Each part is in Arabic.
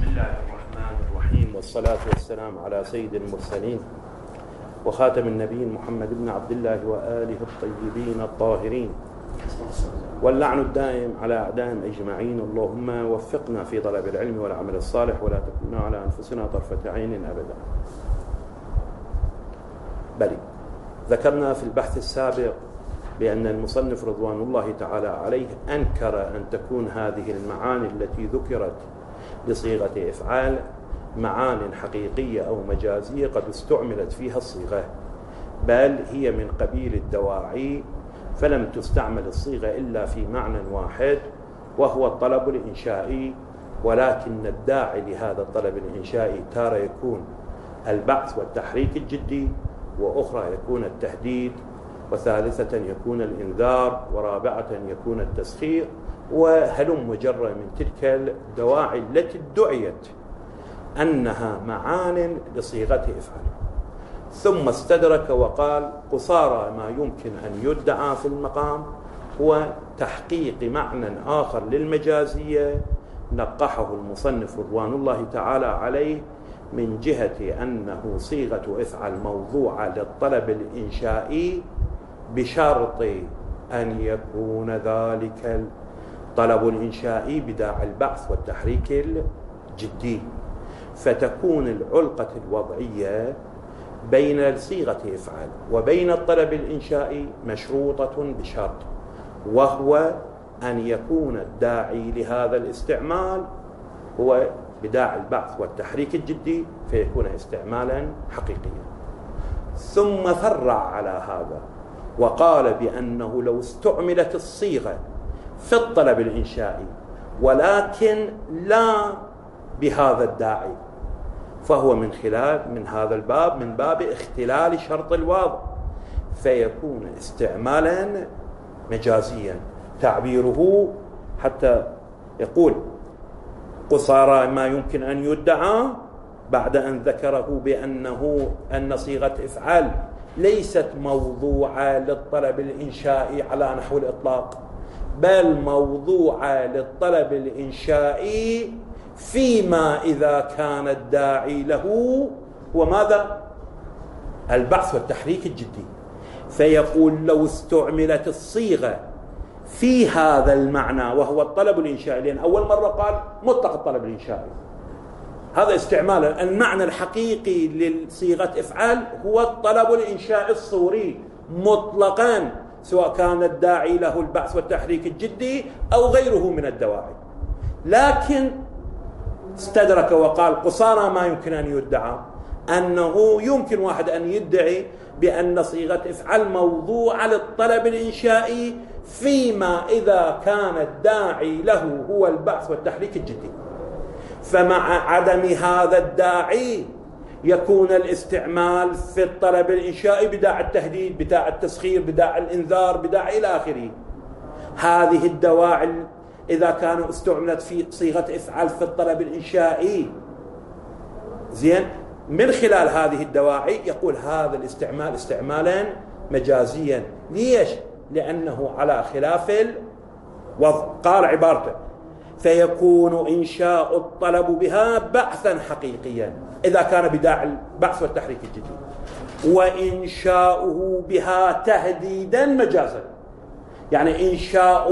الله الرحمن الرحيم، والصلاة والسلام على سيد المرسلين وخاتم النبيين محمد بن عبد الله وآله الطيبين الطاهرين، واللعن الدائم على أعدائهم أجمعين. اللهم وفقنا في طلب العلم والعمل الصالح، ولا تكلنا على أنفسنا طرفة عين أبدا. بل ذكرنا في البحث السابق بأن المصنف رضوان الله تعالى عليه أنكر أن تكون هذه المعاني التي ذكرت بصيغة إفعال معان حقيقية أو مجازية قد استعملت فيها الصيغة، بل هي من قبيل الدواعي، فلم تستعمل الصيغة إلا في معنى واحد وهو الطلب الإنشائي. ولكن الداعي لهذا الطلب الإنشائي تارة يكون البعث والتحريك الجدي، وأخرى يكون التهديد، وثالثة يكون الإنذار، ورابعة يكون التسخير، وهلم جرى من تلك الدواعي التي ادعيت أنها معان لصيغة إفعال. ثم استدرك وقال: قصارى ما يمكن أن يدعى في المقام هو تحقيق معنى آخر للمجازية نقحه المصنف رضوان الله تعالى عليه من جهة أنه صيغة إفعال موضوعة للطلب الإنشائي، بشرط أن يكون ذلك الطلب الإنشائي بداعي البعث والتحريك الجدي، فتكون العلقة الوضعية بين صيغة إفعال وبين الطلب الإنشائي مشروطة بشرط، وهو أن يكون الداعي لهذا الاستعمال هو بداعي البعث والتحريك الجدي، فيكون استعمالا حقيقيا. ثم فرع على هذا وقال بأنه لو استعملت الصيغة في الطلب الإنشائي ولكن لا بهذا الداعي، فهو من هذا الباب من باب اختلال شرط الوضع، فيكون استعمالا مجازيا. تعبيره حتى يقول: قصارى ما يمكن أن يدعى، بعد أن ذكره أن صيغة إفعال ليست موضوعة للطلب الإنشائي على نحو الإطلاق، بل موضوعة للطلب الإنشائي فيما إذا كان الداعي له هو ماذا؟ البعث والتحريك الجدي. فيقول: لو استعملت الصيغة في هذا المعنى وهو الطلب الإنشائي، لأن أول مرة قال مطلق الطلب الإنشائي، هذا استعمال المعنى الحقيقي لصيغة إفعال هو الطلب الإنشائي الصوري مطلقا، سواء كان الداعي له البعث والتحريك الجدي أو غيره من الدواعي. لكن استدرك وقال: قصارى ما يمكن أن يدعى، أنه يمكن واحد أن يدعي بأن صيغة إفعال موضوعة للطلب الإنشائي فيما إذا كان الداعي له هو البعث والتحريك الجدي، فمع عدم هذا الداعي يكون الاستعمال في الطلب الإنشائي بداعي التهديد، بداعي التسخير، بداعي الإنذار، بداعي إلى آخره. هذه الدواعي إذا كانوا استعملت في صيغة إفعال في الطلب الإنشائي زين، من خلال هذه الدواعي يقول هذا الاستعمال استعمالا مجازيا. ليش؟ لأنه على خلاف الوضع. قال عبارته: فيكون إنشاء الطلب بها بعثا حقيقيا إذا كان بداعي البعث والتحريك الجدي، وإنشاؤه بها تهديدا مجازا. يعني إنشاء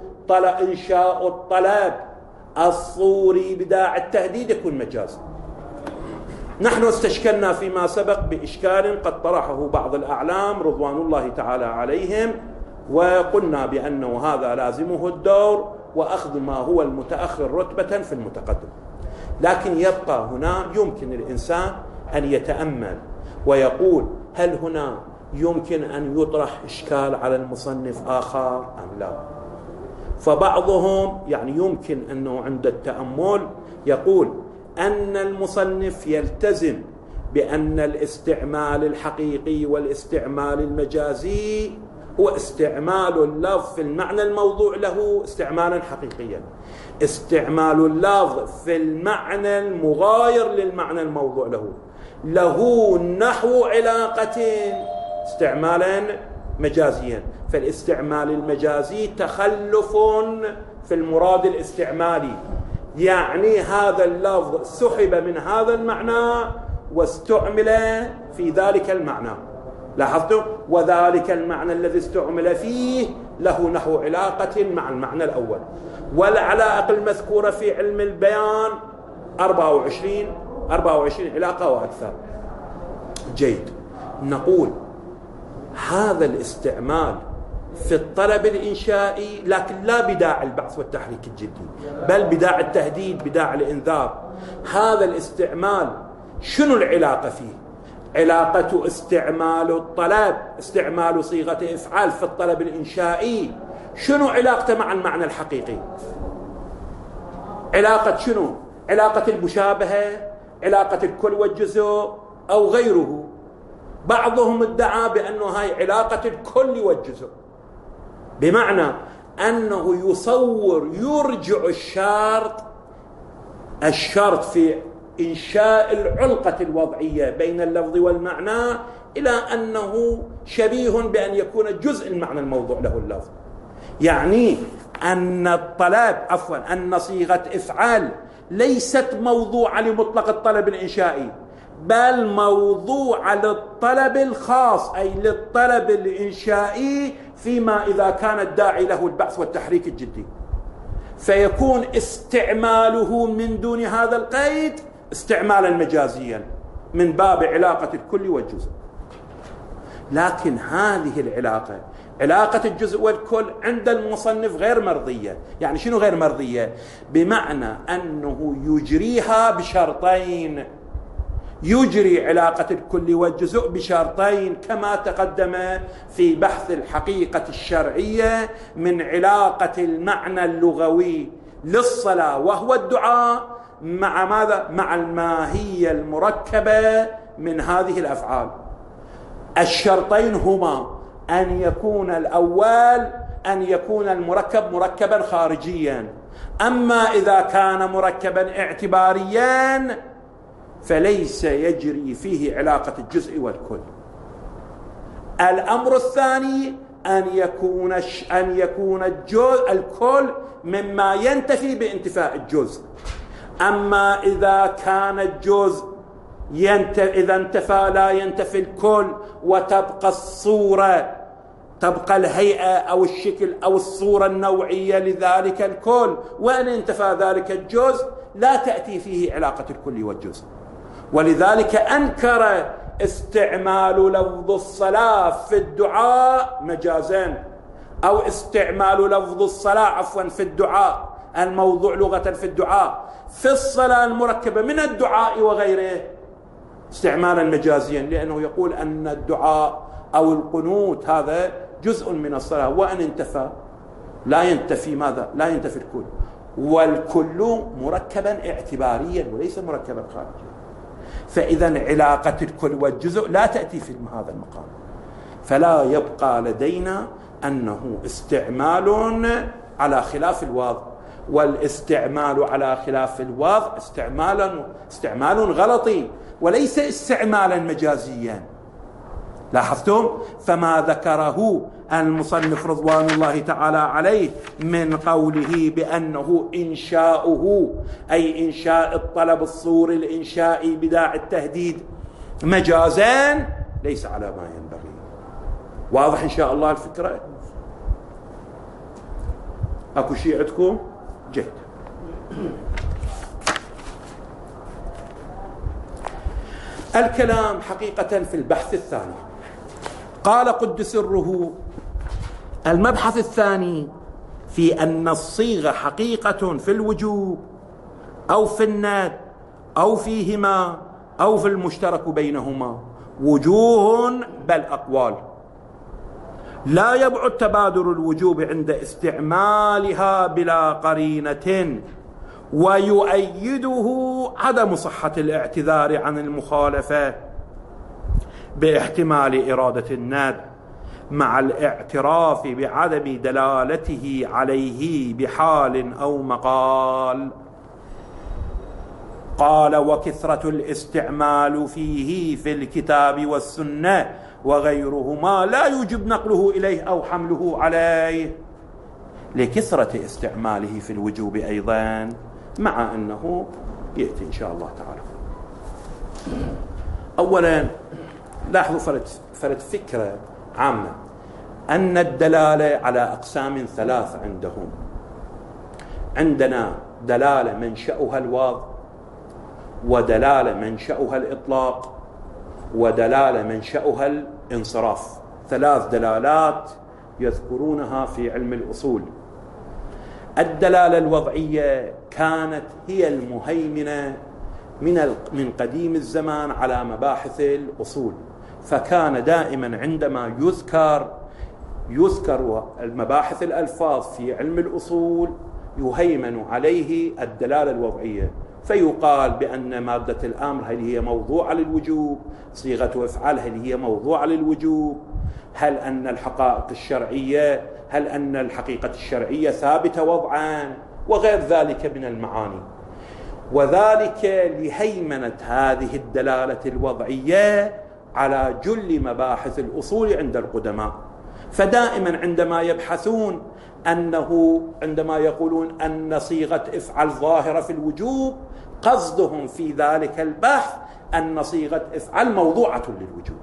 الطلب الصوري بداعي التهديد يكون مجازا. نحن استشكلنا فيما سبق بإشكال قد طرحه بعض الأعلام رضوان الله تعالى عليهم، وقلنا بأنه هذا لازمه الدور وأخذ ما هو المتأخر رتبة في المتقدم. لكن يبقى هنا يمكن الإنسان أن يتأمل ويقول: هل هنا يمكن أن يطرح إشكال على المصنف آخر أم لا؟ فبعضهم يمكن أنه عند التأمل يقول أن المصنف يلتزم بأن الاستعمال الحقيقي والاستعمال المجازي هو استعمال اللفظ في المعنى الموضوع له استعمالا حقيقيا، استعمال اللفظ في المعنى المغاير للمعنى الموضوع له نحو علاقتين استعمالا مجازيا. فالاستعمال المجازي تخلف في المراد الاستعمالي، يعني هذا اللفظ سحب من هذا المعنى واستعمل في ذلك المعنى. لاحظتم؟ وذلك المعنى الذي استعمل فيه له نحو علاقة مع المعنى الأول، والعلائق المذكورة في علم البيان 24 علاقة وأكثر. جيد. نقول هذا الاستعمال في الطلب الإنشائي، لكن لا بداعي البعث والتحريك الجدي، بل بداعي التهديد، بداعي الإنذار. هذا الاستعمال شنو العلاقة فيه؟ علاقة استعمال الطلب، استعمال صيغة إفعال في الطلب الإنشائي، شنو علاقته مع المعنى الحقيقي؟ علاقة شنو؟ علاقة المشابهة، علاقة الكل والجزء، أو غيره. بعضهم ادعى بأنه هاي علاقة الكل والجزء، بمعنى أنه يصور يرجع الشرط في إنشاء العلقة الوضعية بين اللفظ والمعنى إلى أنه شبيه بأن يكون جزء المعنى الموضوع له اللفظ. يعني أن أن صيغة إفعال ليست موضوعة لمطلق الطلب الإنشائي، بل موضوعة للطلب الخاص، أي للطلب الإنشائي فيما إذا كان الداعي له البعث والتحريك الجدي، فيكون استعماله من دون هذا القيد استعمالا مجازيا من باب علاقة الكل والجزء. لكن هذه العلاقة، علاقة الجزء والكل، عند المصنف غير مرضية. يعني شنو غير مرضية؟ بمعنى أنه يجريها بشرطين، يجري علاقة الكل والجزء بشرطين كما تقدم في بحث الحقيقة الشرعية من علاقة المعنى اللغوي للصلاة وهو الدعاء مع ماذا؟ مع الماهية المركبة من هذه الأفعال. الشرطين هما أن يكون الأول أن يكون المركب مركبا خارجيا، أما إذا كان مركبا اعتباريا فليس يجري فيه علاقة الجزء والكل. الأمر الثاني أن يكون الكل مما ينتفي بانتفاء الجزء، أما إذا كان الجزء إذا انتفى لا ينتفي الكل وتبقى الصورة، تبقى الهيئة أو الشكل أو الصورة النوعية لذلك الكل، وأن انتفى ذلك الجزء لا تأتي فيه علاقة الكل والجزء. ولذلك أنكر استعمال لفظ الصلاة في الدعاء مجازا، أو استعمال لفظ الصلاة في الدعاء الموضوع لغة في الدعاء في الصلاة المركبة من الدعاء وغيره استعمالا مجازيا، لأنه يقول أن الدعاء أو القنوت هذا جزء من الصلاة، وأن انتفى لا ينتفي ماذا؟ لا ينتفي الكل، والكل مركبا اعتباريا وليس مركبا خارجيا. فإذا علاقة الكل والجزء لا تأتي في هذا المقام، فلا يبقى لدينا أنه استعمال على خلاف الوضع، والاستعمال على خلاف الوضع استعمال غلطي وليس استعمالا مجازيا. لاحظتم؟ فما ذكره المصنف رضوان الله تعالى عليه من قوله بأنه إنشاؤه أي إنشاء الطلب الصوري الإنشائي بداعي التهديد مجازان ليس على ما ينبغي. واضح إن شاء الله الفكرة؟ أكو شيء عندكم؟ جيد. الكلام حقيقة في البحث الثاني. قال قدس سره: المبحث الثاني في أن الصيغة حقيقة في الوجوب أو في الند أو فيهما أو في المشترك بينهما وجوه بل أقوال، لا يبعد تبادر الوجوب عند استعمالها بلا قرينة، ويؤيده عدم صحة الاعتذار عن المخالفة باحتمال إرادة الند مع الاعتراف بعدم دلالته عليه بحال أو مقال. قال: وكثرة الاستعمال فيه في الكتاب والسنة وغيرهما لا يجب نقله إليه أو حمله عليه، لكثرة استعماله في الوجوب أيضا مع أنه يأتي إن شاء الله تعالى. أولا لاحظوا فرد فكرة عامة أن الدلالة على أقسام ثلاث عندهم. عندنا دلالة منشأها الوضع، ودلالة منشأها الإطلاق، ودلالة منشأها الانصراف. ثلاث دلالات يذكرونها في علم الأصول. الدلالة الوضعية كانت هي المهيمنة من قديم الزمان على مباحث الأصول، فكان دائما عندما يذكر المباحث الألفاظ في علم الأصول يهيمن عليه الدلالة الوضعية، فيقال بأن مادة الأمر هل هي موضوعة للوجوب، صيغة أفعال هل هي موضوعة للوجوب، هل أن الحقيقة الشرعية ثابتة وضعا، وغير ذلك من المعاني. وذلك لهيمنة هذه الدلالة الوضعية على جل مباحث الأصول عند القدماء. فدائما عندما يبحثون عندما يقولون أن صيغة افعل ظاهرة في الوجوب، قصدهم في ذلك البحث أن صيغة افعل موضوعة للوجوب.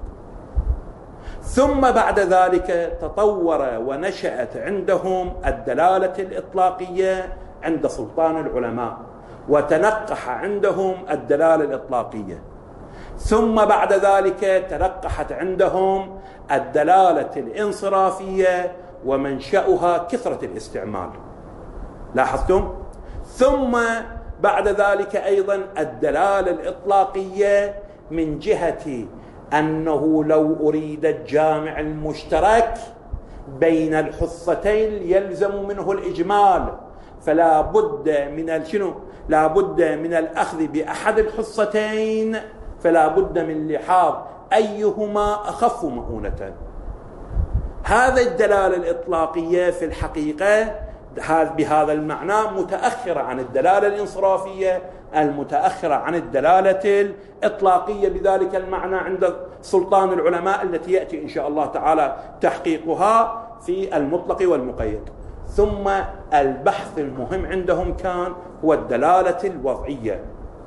ثم بعد ذلك تطور ونشأت عندهم الدلالة الإطلاقية عند سلطان العلماء، وتنقح عندهم الدلالة الإطلاقية. ثم بعد ذلك تنقحت عندهم الدلالة الانصرافية، ومنشأها كثرة الاستعمال. لاحظتم؟ ثم بعد ذلك أيضا الدلالة الإطلاقية من جهة أنه لو أريد الجامع المشترك بين الحصتين يلزم منه الإجمال، فلا بد لا بد من الأخذ بأحد الحصتين، فلا بد من لحاظ أيهما أخف مؤونة. هذه الدلالة الإطلاقية في الحقيقة بهذا المعنى متأخرة عن الدلالة الانصرافية المتأخرة عن الدلالة الإطلاقية بذلك المعنى عند سلطان العلماء، التي يأتي إن شاء الله تعالى تحقيقها في المطلق والمقيد. ثم البحث المهم عندهم كان هو الدلالة الوضعية.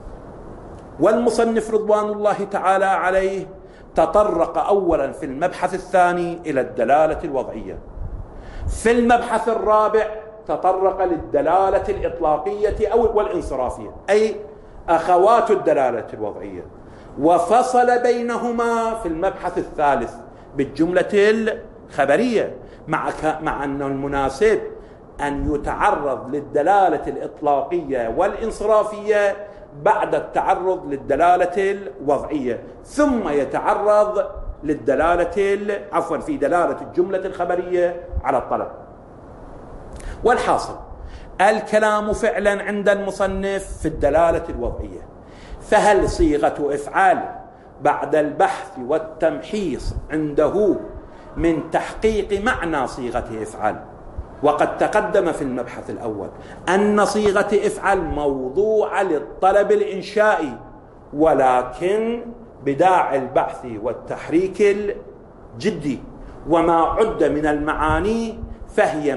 والمصنف رضوان الله تعالى عليه تطرق أولا في المبحث الثاني إلى الدلالة الوضعية. في المبحث الرابع تطرق للدلالة الإطلاقية أو والانصرافية، أي أخوات الدلالة الوضعية، وفصل بينهما في المبحث الثالث بالجملة الخبرية، مع أن المناسب أن يتعرض للدلالة الإطلاقية والانصرافية بعد التعرض للدلالة الوضعية، ثم يتعرض في دلالة الجملة الخبرية على الطلب. والحاصل الكلام فعلا عند المصنف في الدلالة الوضعية. فهل صيغة إفعال بعد البحث والتمحيص عنده من تحقيق معنى صيغة إفعال؟ وقد تقدم في المبحث الأول أن صيغة إفعال موضوعة للطلب الإنشائي، ولكن بداعي البحث والتحريك الجدي، وما عد من المعاني فهي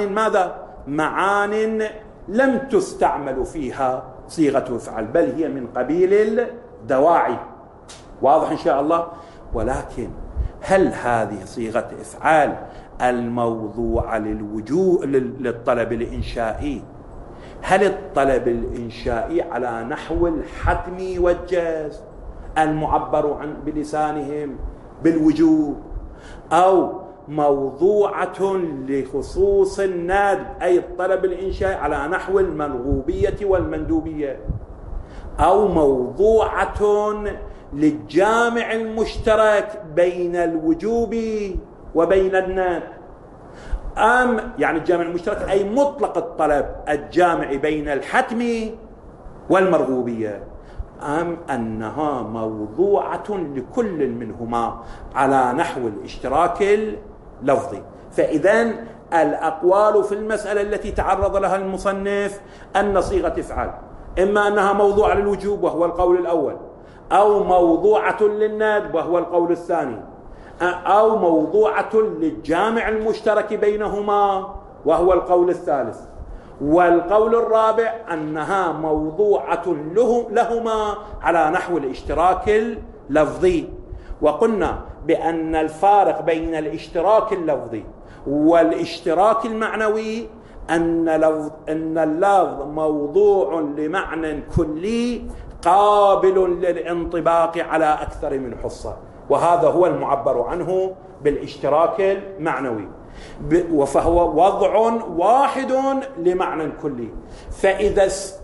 معان لم تستعمل فيها صيغة إفعال، بل هي من قبيل الدواعي. واضح إن شاء الله؟ ولكن هل هذه صيغة إفعال الموضوع للطلب الإنشائي، هل الطلب الإنشائي على نحو الحتم والجزم المعبر عن بلسانهم بالوجوب، أو موضوعة لخصوص الندب أي الطلب الإنشائي على نحو المرغوبية والمندوبية، أو موضوعة للجامع المشترك بين الوجوب وبين الندب، يعني الجامع المشترك أي مطلق الطلب الجامع بين الحتم والمرغوبية، أم أنها موضوعة لكل منهما على نحو الاشتراك اللفظي. فإذن الأقوال في المسألة التي تعرض لها المصنف أن صيغة إفعال إما أنها موضوعة للوجوب وهو القول الأول، أو موضوعة للندب وهو القول الثاني، أو موضوعة للجامع المشترك بينهما وهو القول الثالث. والقول الرابع أنها موضوعة لهما على نحو الاشتراك اللفظي. وقلنا بأن الفارق بين الاشتراك اللفظي والاشتراك المعنوي أن اللفظ موضوع لمعنى كلي قابل للانطباق على أكثر من حصة، وهذا هو المعبر عنه بالاشتراك المعنوي، فهو وضع واحد لمعنى كلي. فإذا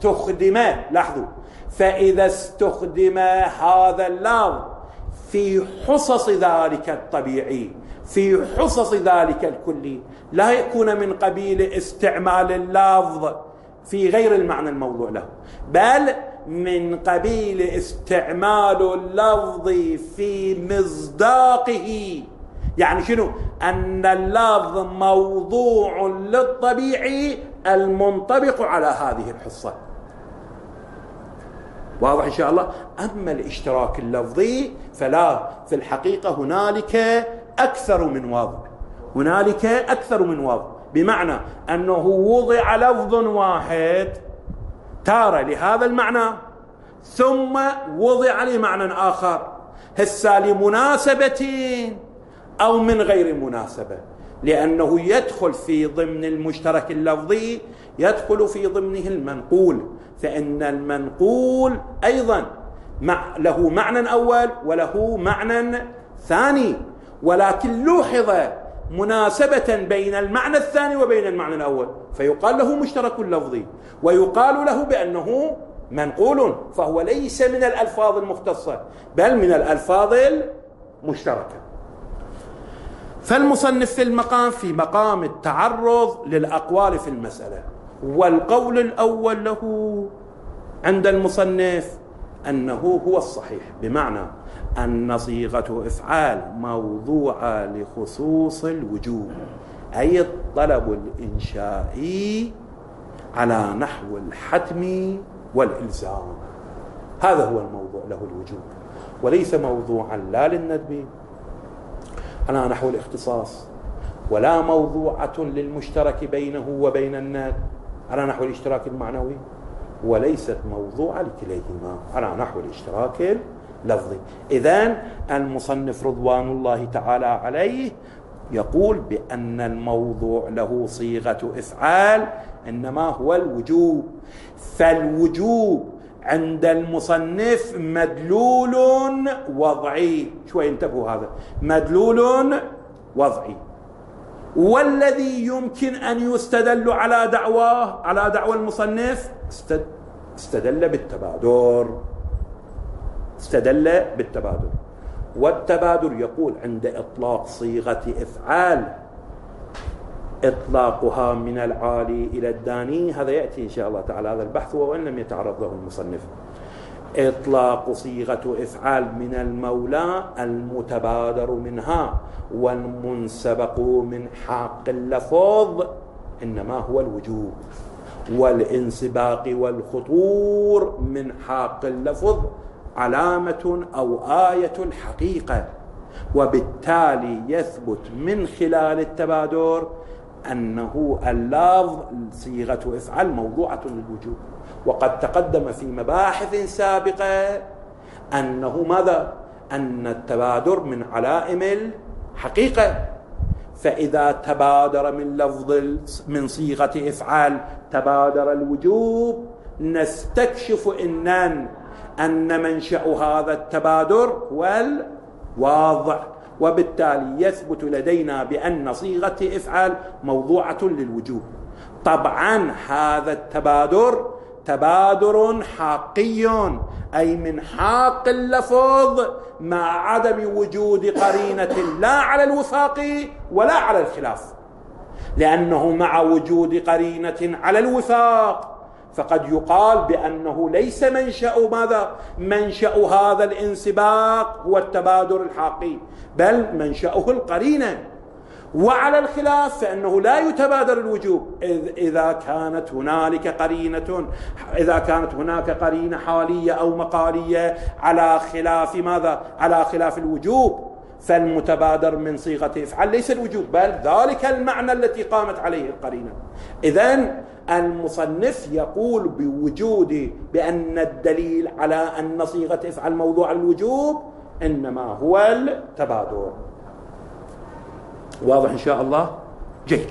استخدم هذا اللفظ في حصص ذلك الطبيعي، في حصص ذلك الكلي، لا يكون من قبيل استعمال اللفظ في غير المعنى الموضوع له، بل من قبيل استعمال اللفظ في مصداقه. يعني شنو؟ أن اللفظ موضوع للطبيعي المنطبق على هذه الحصة. واضح إن شاء الله؟ أما الاشتراك اللفظي فلا، في الحقيقة هنالك أكثر من وضع، بمعنى أنه وضع لفظ واحد تارة لهذا المعنى ثم وضع لمعنى آخر، هسا لمناسبة أو من غير مناسبة، لأنه يدخل في ضمن المشترك اللفظي، يدخل في ضمنه المنقول، فإن المنقول أيضا له معنى أول وله معنى ثاني، ولكن لوحظ مناسبة بين المعنى الثاني وبين المعنى الأول، فيقال له مشترك لفظي، ويقال له بأنه منقول، فهو ليس من الألفاظ المختصة بل من الألفاظ المشتركة. فالمصنف في مقام التعرض للأقوال في المسألة، والقول الأول له عند المصنف أنه هو الصحيح، بمعنى أن صيغة إفعال موضوعة لخصوص الوجوب، أي الطلب الإنشائي على نحو الحتم والإلزام، هذا هو الموضوع له الوجوب، وليس موضوعا لا للندب على نحو الاختصاص، ولا موضوعة للمشترك بينه وبين الندب على نحو الاشتراك المعنوي، وليست موضوعة لكليهما على نحو الاشتراك اللفظي. إذن المصنف رضوان الله تعالى عليه يقول بأن الموضوع له صيغة إفعال إنما هو الوجوب، فالوجوب عند المصنف مدلول وضعي، شوي انتبهوا، هذا مدلول وضعي، والذي يمكن أن يستدل على دعوى المصنف استدل بالتبادر، والتبادر يقول عند إطلاق صيغة إفعال إطلاقها من العالي إلى الداني، هذا يأتي إن شاء الله تعالى هذا البحث وإن لم يتعرض له المصنف. إطلاق صيغة إفعال من المولى المتبادر منها والمنسبق من حق اللفظ إنما هو الوجوب، والانسباق والخطور من حق اللفظ علامة أو آية الحقيقة، وبالتالي يثبت من خلال التبادر أنه اللفظ صيغة إفعال موضوعة للوجوب. وقد تقدم في مباحث سابقة أنه ماذا؟ أن التبادر من علائم الحقيقة، فإذا تبادر من لفظ من صيغة إفعال تبادر الوجوب، نستكشف أن منشأ هذا التبادر هو الواضع، وبالتالي يثبت لدينا بأن صيغة إفعال موضوعة للوجوب. طبعا هذا التبادر تبادر حقي، أي من حق اللفظ مع عدم وجود قرينة لا على الوفاق ولا على الخلاف، لأنه مع وجود قرينة على الوفاق فقد يقال بأنه ليس منشأ هذا الانسباق هو التبادر الحقي، بل منشأه القرينة. وعلى الخلاف فإنه لا يتبادر الوجوب إذا كانت هناك قرينة حالية أو مقالية على خلاف على خلاف الوجوب، فالمتبادر من صيغة إفعال ليس الوجوب بل ذلك المعنى التي قامت عليه القرينة. إذن المصنف يقول بأن الدليل على أن صيغة افعل موضوع الوجوب إنما هو التبادر. واضح إن شاء الله؟ جيد.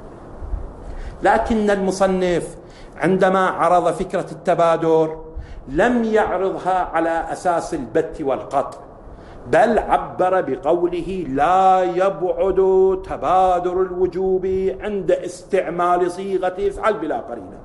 لكن المصنف عندما عرض فكرة التبادر لم يعرضها على أساس البت والقطع، بل عبر بقوله لا يبعد تبادر الوجوب عند استعمال صيغة افعل بلا قرينة،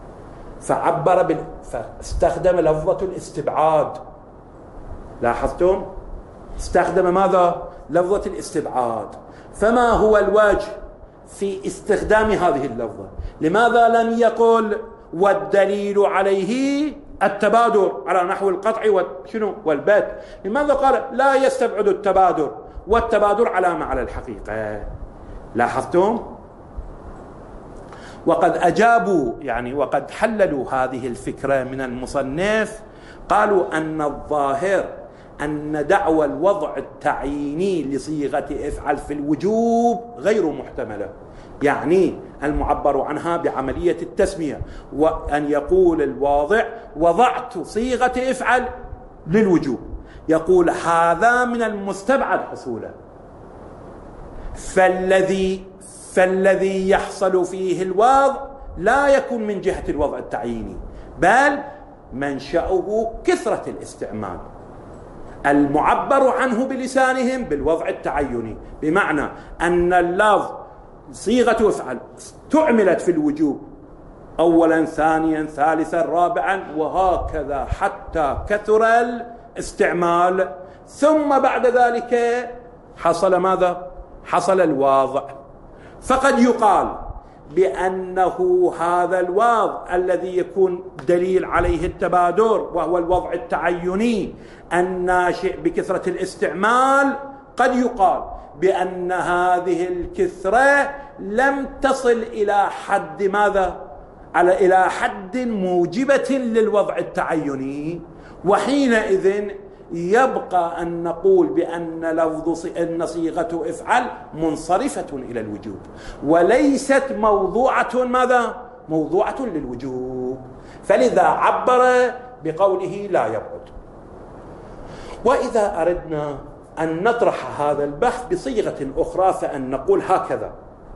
فاستخدم لفظة الاستبعاد. لاحظتم؟ استخدم ماذا؟ لفظة الاستبعاد. فما هو الوجه في استخدام هذه اللفظة؟ لماذا لم يقل والدليل عليه التبادر على نحو القطع والبت؟ لماذا قال لا يستبعد التبادر والتبادر علامة على الحقيقة؟ لاحظتم؟ وقد أجابوا وقد حللوا هذه الفكرة من المصنف، قالوا أن الظاهر أن دعوى الوضع التعييني لصيغة افعل في الوجوب غير محتملة، يعني المعبر عنها بعملية التسمية، وأن يقول الواضع وضعت صيغة افعل للوجوب، يقول هذا من المستبعد حصوله. فالذي يحصل فيه الوضع لا يكون من جهة الوضع التعييني، بل منشأه كثرة الاستعمال المعبر عنه بلسانهم بالوضع التعيني، بمعنى أن اللفظ صيغة افعل استعملت في الوجوب أولا ثانيا ثالثا رابعا وهكذا حتى كثر الاستعمال، ثم بعد ذلك حصل ماذا؟ حصل الواضع. فقد يقال بأنه هذا الوضع الذي يكون دليل عليه التبادر وهو الوضع التعيني الناشئ بكثرة الاستعمال، قد يقال بأن هذه الكثرة لم تصل إلى حد ماذا؟ إلى حد موجبة للوضع التعيني، وحينئذ يبقى أن نقول بأن صيغة افعل منصرفة إلى الوجوب وليست موضوعة ماذا؟ موضوعة للوجوب، فلذا عبر بقوله لا يبعد. وإذا أردنا أن نطرح هذا البحث بصيغة أخرى فأن نقول هكذا،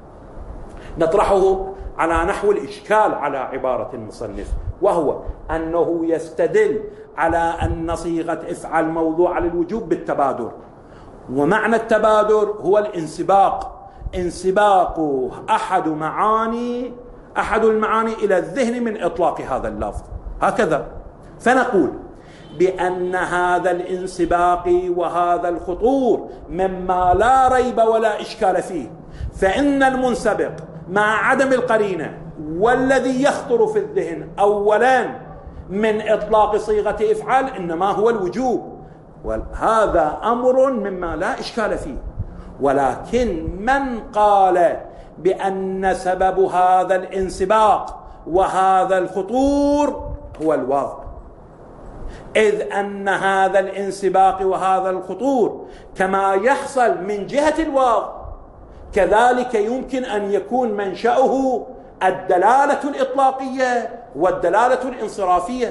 نطرحه على نحو الإشكال على عبارة المصنف، وهو أنه يستدل على أن صيغة افعل موضوع للوجوب بالتبادر، ومعنى التبادر هو الانسباق، انسباق أحد المعاني إلى الذهن من إطلاق هذا اللفظ، هكذا. فنقول بأن هذا الانسباق وهذا الخطور مما لا ريب ولا إشكال فيه، فإن المنسبق مع عدم القرينة والذي يخطر في الذهن أولا من إطلاق صيغة افعل إنما هو الوجوب، وهذا أمر مما لا إشكال فيه. ولكن من قال بأن سبب هذا الانسباق وهذا الخطور هو الوضع، إذ أن هذا الانسباق وهذا الخطور كما يحصل من جهة الوضع كذلك يمكن أن يكون منشأه الدلالة الإطلاقية والدلالة الانصرافية.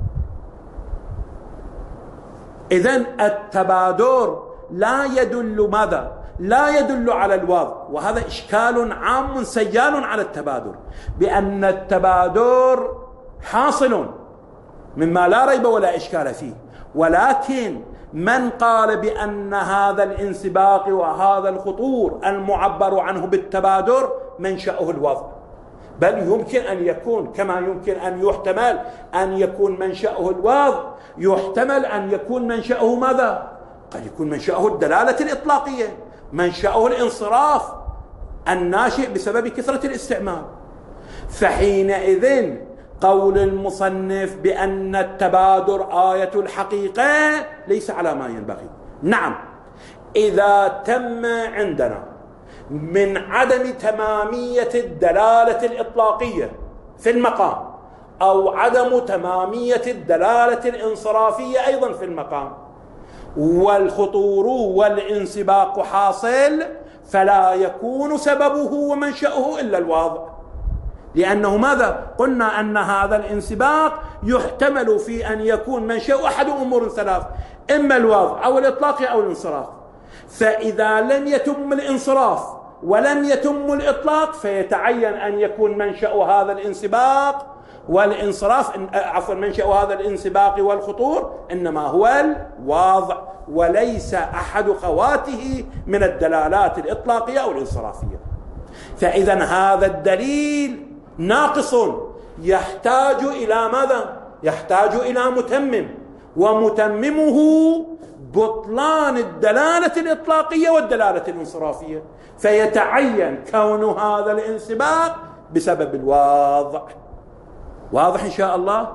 إذن التبادر لا يدل ماذا؟ لا يدل على الوضع، وهذا إشكال عام سيال على التبادر، بأن التبادر حاصل مما لا ريب ولا إشكال فيه، ولكن من قال بأن هذا الانسباق وهذا الخطور المعبر عنه بالتبادر منشأه الوضع، بل يمكن أن يكون كما يمكن أن يحتمل أن يكون منشأه الوضع، يحتمل أن يكون منشأه ماذا؟ قد يكون منشأه الدلالة الإطلاقية، منشأه الانصراف الناشئ بسبب كثرة الاستعمال. فحينئذ قول المصنف بأن التبادر آية الحقيقة ليس على ما ينبغي. نعم، إذا تم عندنا من عدم تمامية الدلالة الإطلاقية في المقام أو عدم تمامية الدلالة الانصرافية أيضا في المقام والخطور والانسباق حاصل، فلا يكون سببه ومنشأه إلا الواضع، لأنه ماذا؟ قلنا أن هذا الانسباق يحتمل في أن يكون منشأ أحد أمور ثلاث، إما الوضع أو الإطلاق أو الانصراف. فإذا لم يتم الانصراف ولم يتم الإطلاق فيتعين أن يكون منشأ هذا الانسباق والانصراف، عفوا منشأ هذا الانسباق والخطور إنما هو الوضع وليس أحد خواته من الدلالات الإطلاقية أو الانصرافية. فإذا هذا الدليل ناقص يحتاج إلى ماذا؟ يحتاج إلى متمم، ومتممه بطلان الدلالة الإطلاقية والدلالة الانصرافية، فيتعين كون هذا الانسباق بسبب الوضع. واضح إن شاء الله؟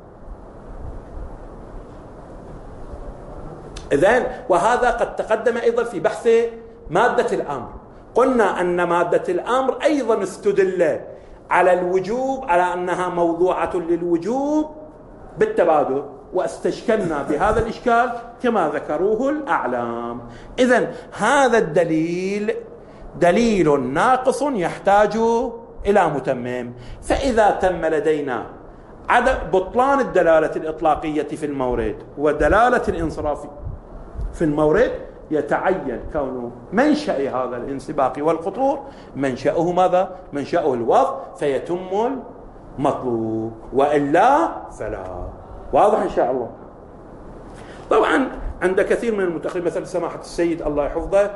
إذن وهذا قد تقدم أيضا في بحث مادة الأمر. قلنا أن مادة الأمر أيضا استدل على الوجوب، على أنها موضوعة للوجوب بالتبادل، واستشكلنا بهذا الإشكال كما ذكروه الأعلام. إذن هذا الدليل دليل ناقص يحتاج إلى متمم. فإذا تم لدينا عدم بطلان الدلالة الإطلاقية في المورد ودلالة الانصراف في المورد، يتعين كون منشأ هذا الانسباق والخطور منشأه ماذا؟ منشأه الوضع، فيتم المطلوب، وإلا فلا. واضح إن شاء الله؟ طبعا عند كثير من المتأخرين مثل سماحة السيد الله يحفظه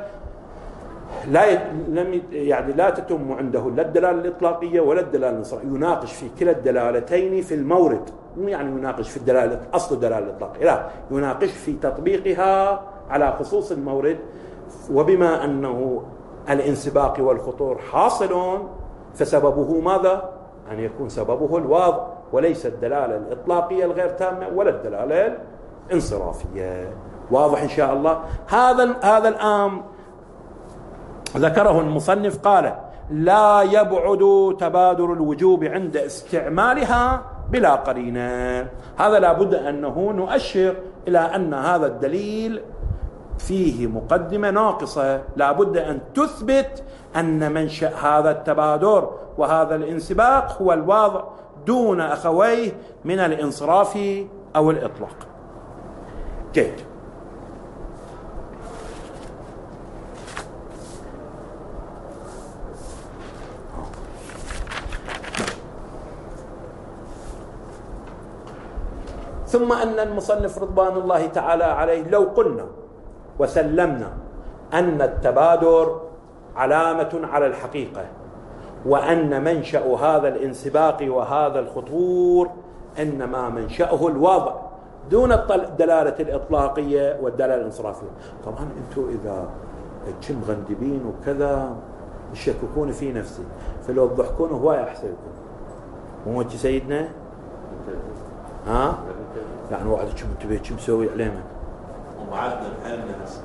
لا تتم عنده لا الدلالة الإطلاقية ولا الدلالة الانصرافية، يناقش في كلا الدلالتين في المورد، مو يعني يناقش في الدلالة أصل الدلالة الإطلاقية، لا، يناقش في تطبيقها على خصوص المورد. وبما أنه الانسباق والخطور حاصل فسببه ماذا؟ أن يكون سببه الوضع وليس الدلالة الإطلاقية الغير تامة ولا الدلالة الانصرافية. واضح إن شاء الله؟ هذا الآن ذكره المصنف، قال لا يبعد تبادر الوجوب عند استعمالها بلا قرينة. هذا لابد أنه نؤشر إلى أن هذا الدليل فيه مقدمة ناقصة، لابد أن تثبت أن منشأ هذا التبادر وهذا الانسباق هو الوضع دون أخويه من الانصراف أو الإطلاق. جيد. ثم أن المصنف رضوان الله تعالى عليه لو قلنا وسلمنا أن التبادر علامة على الحقيقة، وأن منشأ هذا الانسباق وهذا الخطور إنما منشأه الوضع دون الدلالة الإطلاقية والدلالة الانصرافية. طبعا أنتم إذا كنتم مغندبين وكذا يشككون في نفسي، فلو تضحكون هو أحسن لكم. مو أنت سيدنا؟ ها؟ يعني واحد كم مسوي علينا ومعادنا بحالنا هسه.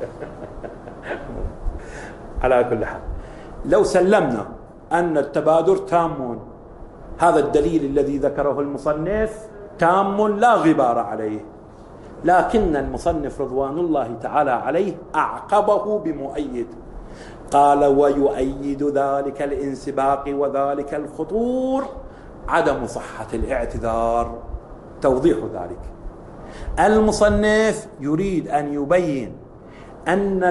على كل حال لو سلمنا أن التبادر تام، هذا الدليل الذي ذكره المصنف تام لا غبار عليه، لكن المصنف رضوان الله تعالى عليه أعقبه بمؤيد، قال ويؤيد ذلك الانسباق وذلك الخطور عدم صحة الاعتذار. توضيح ذلك، المصنف يريد أن يبين أن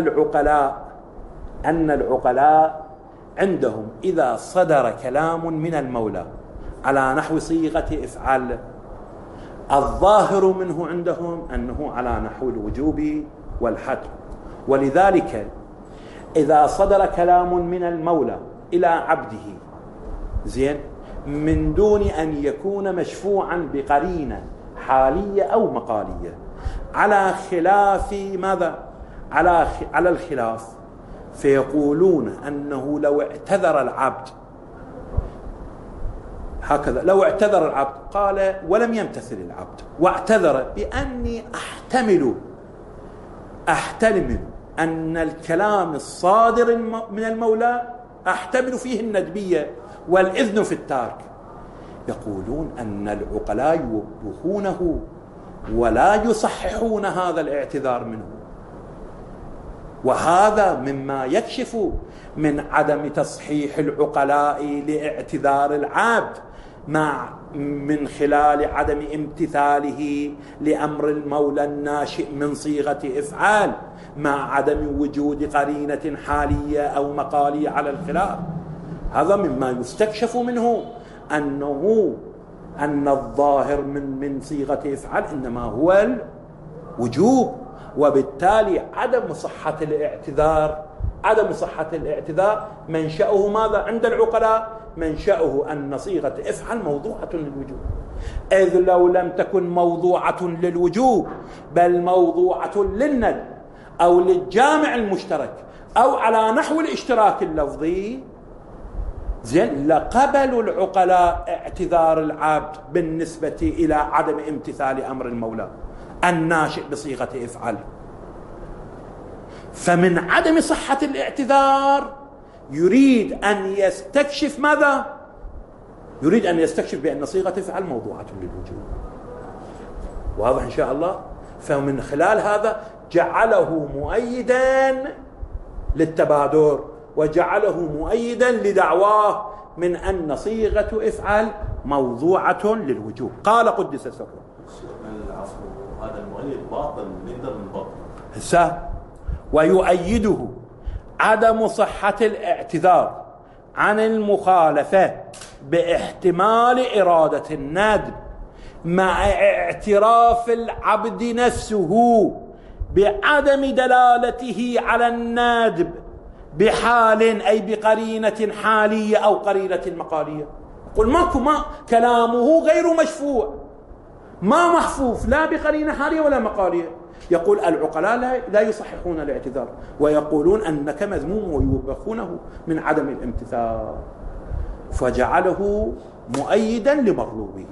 العقلاء عندهم إذا صدر كلام من المولى على نحو صيغة إفعال، الظاهر منه عندهم أنه على نحو الوجوب والحتم، ولذلك إذا صدر كلام من المولى إلى عبده زين من دون أن يكون مشفوعا بقرينة حالية أو مقالية، على خلاف ماذا؟ على الخلاف، فيقولون أنه لو اعتذر العبد هكذا، لو اعتذر العبد قال ولم يمتثل العبد واعتذر بأني أحتمل أن الكلام الصادر من المولى أحتمل فيه الندبية والإذن في التارك، يقولون أن العقلاء يوبخونه ولا يصححون هذا الاعتذار منه. وهذا مما يكشف من عدم تصحيح العقلاء لاعتذار العبد من خلال عدم امتثاله لأمر المولى الناشئ من صيغة إفعال، مع عدم وجود قرينة حالية أو مقالية على الخلاف. هذا مما يستكشف منه أن الظاهر من صيغة إفعال إنما هو الوجوب، وبالتالي عدم صحة الاعتذار منشأه ماذا عند العقلاء؟ منشأه أن صيغة افعل موضوعة للوجوب، إذ لو لم تكن موضوعة للوجوب بل موضوعة للندب أو للجامع المشترك أو على نحو الاشتراك اللفظي لقبلوا العقلاء اعتذار العبد بالنسبة إلى عدم امتثال أمر المولى الناشئ بصيغة افعل. فمن عدم صحة الاعتذار يريد أن يستكشف ماذا؟ يريد أن يستكشف بأن صيغة افعل موضوعة للوجوب. واضح إن شاء الله؟ فمن خلال هذا جعله مؤيدا للتبادر، وجعله مؤيدا لدعواه من أن صيغة افعل موضوعة للوجوب. قال قدس سره هذا المؤيد باطل نقدر نبطل. ويؤيده عدم صحة الاعتذار عن المخالفة باحتمال إرادة الندب مع اعتراف العبد نفسه بعدم دلالته على الندب بحال أي بقرينة حالية أو قرينة مقالية. قل ما كلامه غير مشفوع، ما محفوف لا بقرينة حالية ولا مقالية. يقول العقلاء لا يصححون الاعتذار ويقولون أنك مذموم ويوبخونه من عدم الامتثال، فجعله مؤيدا لمطلوبه.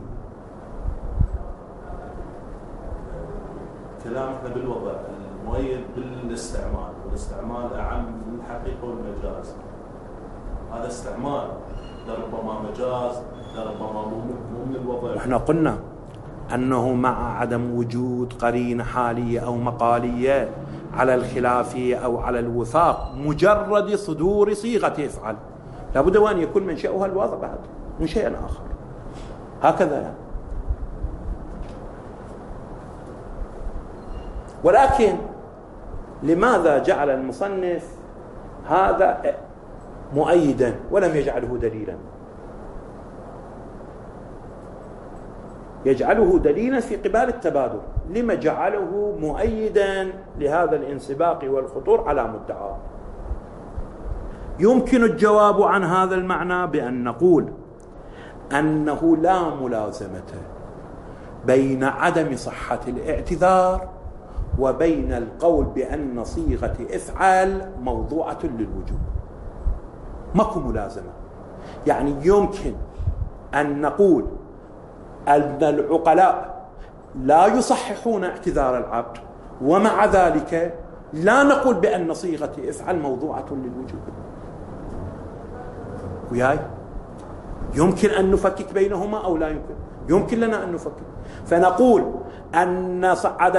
كلامنا بالوضع المؤيد بالاستعمال، والاستعمال أعم من الحقيقة والمجاز. هذا استعمال لربما مجاز لربما مو من الوضع. احنا قلنا أنه مع عدم وجود قرينة حالية أو مقالية على الخلاف أو على الوفاق مجرد صدور صيغة افعل لابد وأن يكون منشأها الوضع بعد من شيء آخر، هكذا يعني. ولكن لماذا جعل المصنف هذا مؤيدا ولم يجعله دليلا؟ يجعله دليلا في قبال التبادل. لما جعله مؤيدا لهذا الانسباق والخطور على مدعاه؟ يمكن الجواب عن هذا المعنى بأن نقول أنه لا ملازمة بين عدم صحة الاعتذار وبين القول بأن صيغة افعل موضوعة للوجوب. ماكو ملازمة. يعني يمكن أن نقول أن العقلاء لا يصححون اعتذار العبد ومع ذلك لا نقول بأن صيغة افعل موضوعة للوجوب. وياي يمكن أن نفكك بينهما أو لا يمكن؟ يمكن لنا أن نفكك. فنقول أن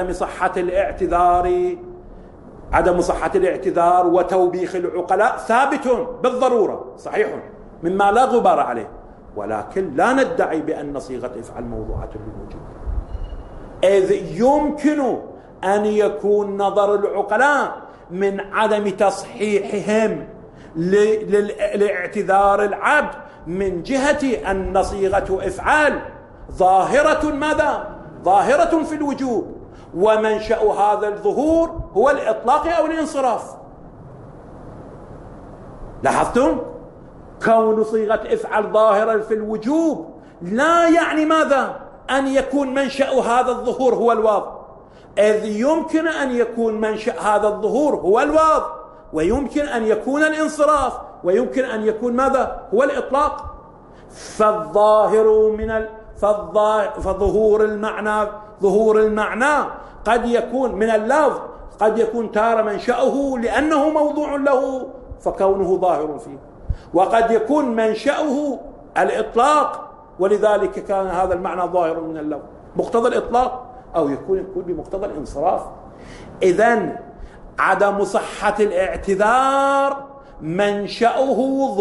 عدم صحة الاعتذار وتوبيخ العقلاء ثابت بالضرورة صحيح مما لا غبار عليه، ولكن لا ندعي بأن صيغة افعل موضوعة للوجوب، إذ يمكن أن يكون نظر العقلاء من عدم تصحيحهم لاعتذار العبد من جهة أن صيغة افعال ظاهرة ماذا؟ ظاهرة في الوجوب، ومنشأ هذا الظهور هو الإطلاق أو الانصراف. لاحظتم؟ كون صيغة افعل ظاهرة في الوجوب لا يعني ماذا؟ أن يكون منشأ هذا الظهور هو الواضح، إذ يمكن أن يكون منشأ هذا الظهور هو الواضح، ويمكن أن يكون الانصراف، ويمكن أن يكون ماذا؟ هو الإطلاق. فظهور المعنى قد يكون من اللفظ، قد يكون تارة منشأه لأنه موضوع له فكونه ظاهر فيه، وقد يكون منشأه الإطلاق ولذلك كان هذا المعنى ظاهر من اللفظ مقتضى الإطلاق، أو يكون بمقتضى الانصراف. إذن عدم صحة الاعتذار منشأه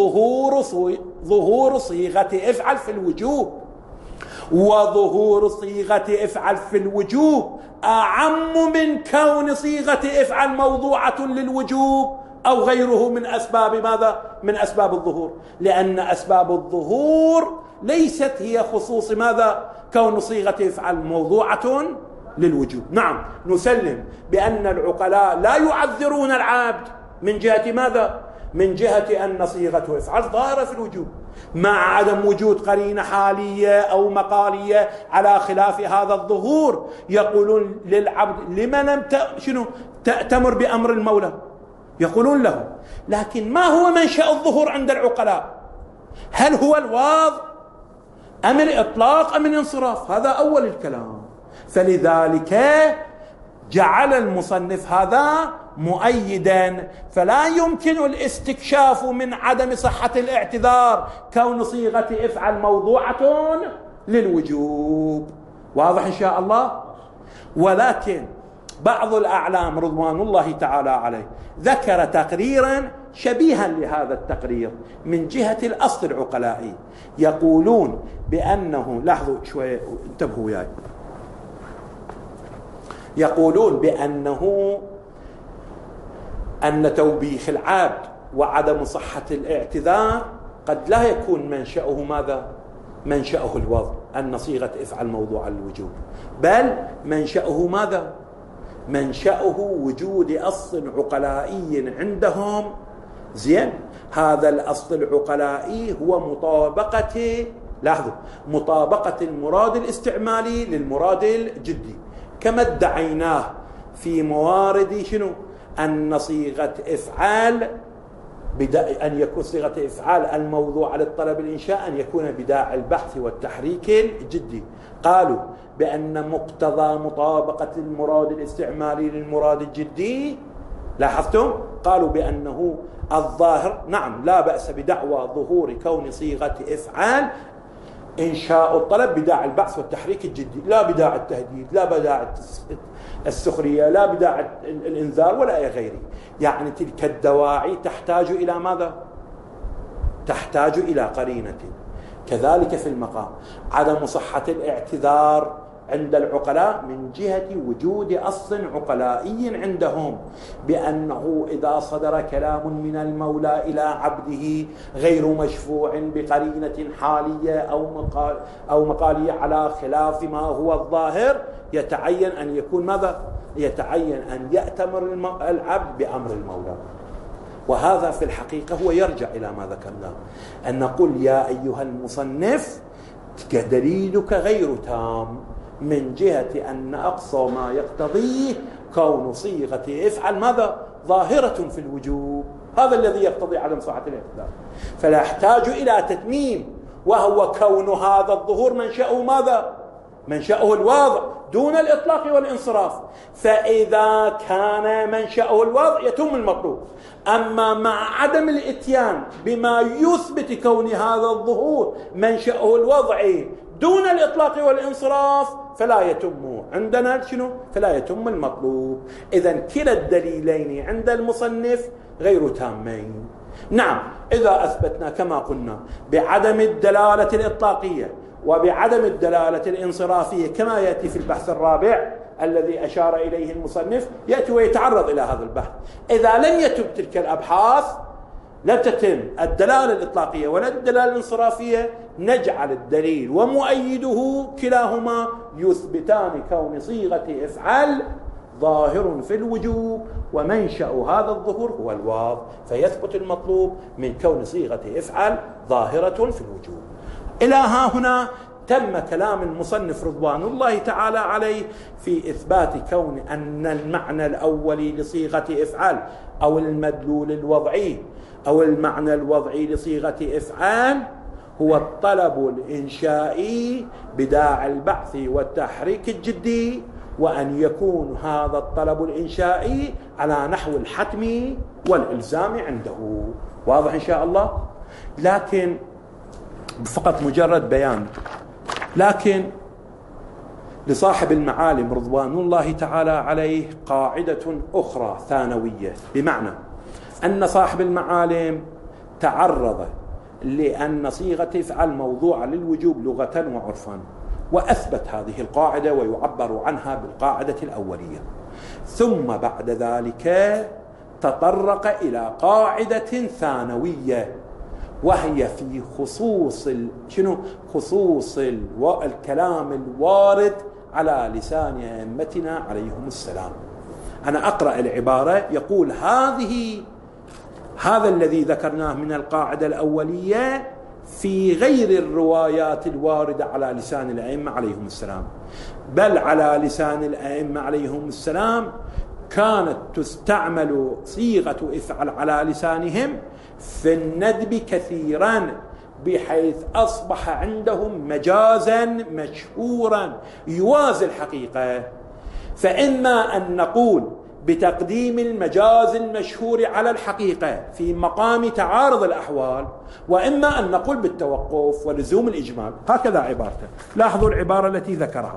ظهور صيغة افعل في الوجوب، وظهور صيغة افعل في الوجوب أعم من كون صيغة افعل موضوعة للوجوب أو غيره من أسباب ماذا؟ من أسباب الظهور، لأن أسباب الظهور ليست هي خصوص ماذا؟ كون صيغة افعل موضوعة للوجوب. نعم، نسلم بأن العقلاء لا يعذرون العبد من جهة ماذا؟ من جهة أن صيغة افعل ظاهرة في الوجوب، مع عدم وجود قرينة حالية أو مقالية على خلاف هذا الظهور. يقولون للعبد لما لم تأتمر بأمر المولى؟ يقولون له. لكن ما هو منشأ الظهور عند العقلاء؟ هل هو الواضع أم الإطلاق أم الانصراف؟ هذا أول الكلام. فلذلك جعل المصنف هذا مؤيدا، فلا يمكن الاستكشاف من عدم صحة الاعتذار كون صيغة افعل موضوعة للوجوب. واضح إن شاء الله؟ ولكن بعض الأعلام رضوان الله تعالى عليه ذكر تقريرا شبيها لهذا التقرير من جهة الأصل العقلائي. يقولون بأنه، لاحظوا شوية انتبهوا وياي، يقولون بأنه أن توبيخ العبد وعدم صحة الاعتذار قد لا يكون منشأه ماذا؟ منشأه الوضع أن صيغة افعل موضوع الوجوب، بل منشأه ماذا؟ منشأه وجود أصل عقلائي عندهم. زين، هذا الأصل العقلائي هو مطابقة، لاحظوا، مطابقة المراد الاستعمالي للمراد الجدي، كما ادعيناه في موارد أن صيغة افعال أن يكون صيغة افعال الموضوع على الطلب الإنشاء أن يكون بداعي البحث والتحريك الجدي. قالوا بأن مقتضى مطابقة المراد الاستعمالي للمراد الجدي، لاحظتم؟ قالوا بأنه الظاهر، نعم لا بأس بدعوى ظهور كون صيغة افعال إنشاء الطلب بداعي البحث والتحريك الجدي، لا بداعي التهديد، لا بداعي السخرية، لا بداعي الإنذار ولا غيره. يعني تلك الدواعي تحتاج إلى ماذا؟ تحتاج إلى قرينة. كذلك في المقام عدم صحة الاعتذار عند العقلاء من جهة وجود أصل عقلائي عندهم بأنه إذا صدر كلام من المولى إلى عبده غير مشفوع بقرينة حالية أو مقالية على خلاف ما هو الظاهر، يتعين أن يكون ماذا؟ يتعين أن يأتمر العبد بأمر المولى. وهذا في الحقيقة هو يرجع إلى ما ذكرناه، أن نقول يا أيها المصنف دليلك غير تام من جهة أن أقصى ما يقتضيه كون صيغة افعل ماذا؟ ظاهرة في الوجوب، هذا الذي يقتضي عدم صحة الاعتذار، فلا يحتاج إلى تتميم، وهو كون هذا الظهور منشأه ماذا؟ منشأه الوضع دون الإطلاق والانصراف. فإذا كان منشأه الوضع يتم المطلوب، أما مع عدم الإتيان بما يثبت كون هذا الظهور منشأه الوضعي دون الإطلاق والانصراف فلا يتم عندنا فلا يتم المطلوب. إذن كلا الدليلين عند المصنف غير تامين. نعم، إذا أثبتنا كما قلنا بعدم الدلالة الإطلاقية وبعدم الدلالة الانصرافية كما يأتي في البحث الرابع الذي أشار إليه المصنف، يأتي ويتعرض إلى هذا البحث. إذا لم يتم تلك الأبحاث، لم تتم الدلالة الإطلاقية ولا الدلالة الانصرافية، نجعل الدليل ومؤيده كلاهما يثبتان كون صيغة افعل ظاهر في الوجوب، ومنشأ هذا الظهور هو الواضع، فيثبت المطلوب من كون صيغة افعل ظاهرة في الوجوب. إلى ها هنا تم كلام المصنف رضوان الله تعالى عليه في إثبات كون أن المعنى الأولي لصيغة افعل أو المدلول الوضعي أو المعنى الوضعي لصيغة افعال هو الطلب الإنشائي بداعي البحث والتحريك الجدي، وأن يكون هذا الطلب الإنشائي على نحو الحتم والإلزام عنده. واضح إن شاء الله؟ لكن لصاحب المعالم رضوان الله تعالى عليه قاعدة أخرى ثانوية، بمعنى أن صاحب المعالم تعرض لأن صيغة افعل موضوعة للوجوب لغة وعرفا، وأثبت هذه القاعدة ويعبر عنها بالقاعدة الأولية. ثم بعد ذلك تطرق إلى قاعدة ثانوية، وهي في خصوص خصوص الكلام الوارد على لسان أئمتنا عليهم السلام. أنا أقرأ العبارة، يقول هذا الذي ذكرناه من القاعدة الأولية في غير الروايات الواردة على لسان الأئمة عليهم السلام، بل على لسان الأئمة عليهم السلام كانت تستعمل صيغة افعل على لسانهم في الندب كثيرا، بحيث أصبح عندهم مجازا مشهورا يوازي الحقيقة. فإما أن نقول بتقديم المجاز المشهور على الحقيقة في مقام تعارض الأحوال، وإما أن نقول بالتوقف ولزوم الإجمال. هكذا عبارته. لاحظوا العبارة التي ذكرها،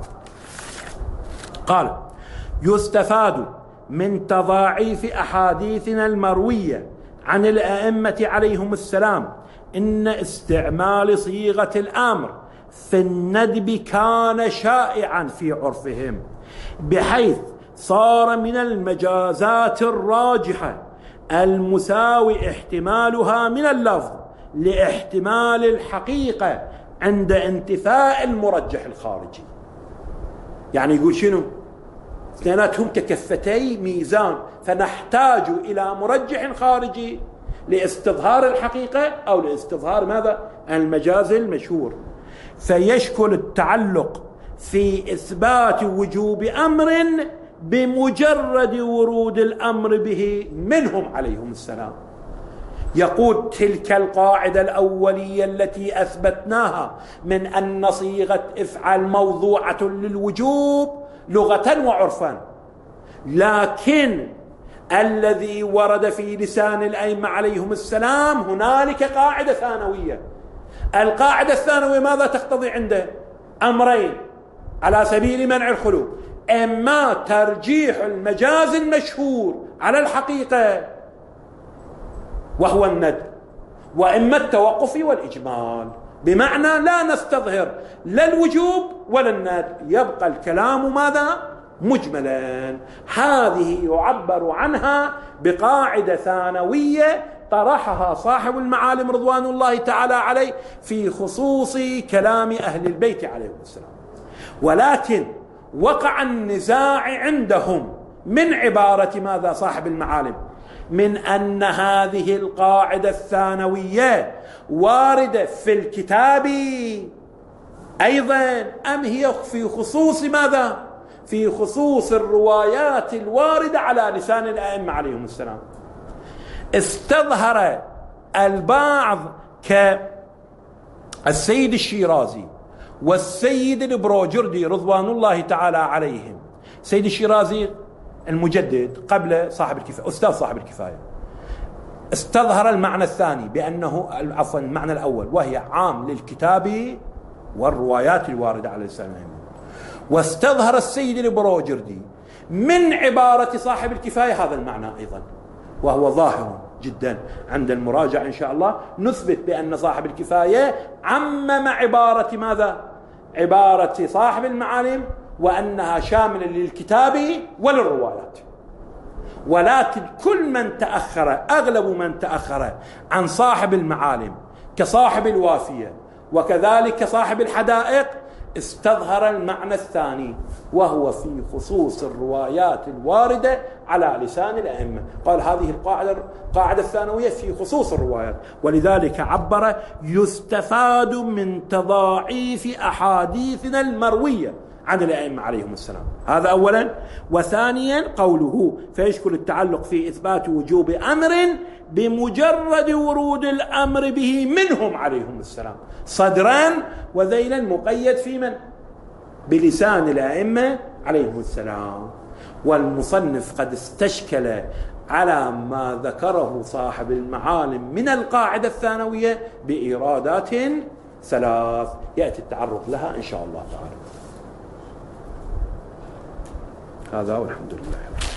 قال: يستفاد من تضاعيف أحاديثنا المروية عن الأئمة عليهم السلام إن استعمال صيغة الأمر في الندب كان شائعا في عرفهم، بحيث صار من المجازات الراجحة المساوي احتمالها من اللفظ لاحتمال الحقيقة عند انتفاء المرجح الخارجي. يعني يقول شنو؟ اثنيناتهم ككفتي ميزان، فنحتاج إلى مرجح خارجي لاستظهار الحقيقة أو لاستظهار ماذا؟ المجاز المشهور. فيشكل التعلق في إثبات وجوب أمر بمجرد ورود الأمر به منهم عليهم السلام. يقول تلك القاعدة الأولية التي أثبتناها من أن صيغة افعل موضوعة للوجوب لغة وعرفا، لكن الذي ورد في لسان الأئمة عليهم السلام هنالك قاعدة ثانوية. القاعدة الثانوية ماذا تقتضي عنده؟ أمرين على سبيل منع الخلو: إما ترجيح المجاز المشهور على الحقيقة وهو الندب، وإما التوقف والإجمال، بمعنى لا نستظهر لا الوجوب ولا الندب، يبقى الكلام ماذا؟ مجملا. هذه يعبر عنها بقاعدة ثانوية طرحها صاحب المعالم رضوان الله تعالى عليه في خصوص كلام أهل البيت عليهم السلام. ولكن وقع النزاع عندهم من عبارة ماذا صاحب المعالم؟ من أن هذه القاعدة الثانوية واردة في الكتاب أيضا، أم هي في خصوص ماذا؟ في خصوص الروايات الواردة على لسان الأئمة عليهم السلام. استظهر البعض كالسيد الشيرازي والسيد البروجردي رضوان الله تعالى عليهم. سيد الشيرازي المجدد قبل صاحب الكفاية، أستاذ صاحب الكفاية، استظهر المعنى الثاني بأنه عفوا المعنى الأول، وهي عام للكتاب والروايات الواردة على لسان الأئمة. واستظهر السيد البروجردي من عبارة صاحب الكفاية هذا المعنى أيضا، وهو ظاهر جدا عند المراجعة إن شاء الله. نثبت بأن صاحب الكفاية عمم عبارة ماذا؟ عبارة صاحب المعالم، وأنها شاملة للكتاب وللروايات. ولكن كل من تأخر، أغلب من تأخر عن صاحب المعالم كصاحب الوافية وكذلك صاحب الحدائق استظهر المعنى الثاني، وهو في خصوص الروايات الواردة على لسان الأئمة. قال هذه القاعدة الثانوية في خصوص الروايات، ولذلك عبر يستفاد من تضاعيف أحاديثنا المروية عن الأئمة عليهم السلام. هذا أولا. وثانيا قوله فيشكل التعلق في إثبات وجوب أمر بمجرد ورود الأمر به منهم عليهم السلام، صدرا وذيلا مقيد في من؟ بلسان الأئمة عليهم السلام. والمصنف قد استشكل على ما ذكره صاحب المعالم من القاعدة الثانوية بإيرادات ثلاث يأتي التعرض لها إن شاء الله تعالى. هذا والحمد لله.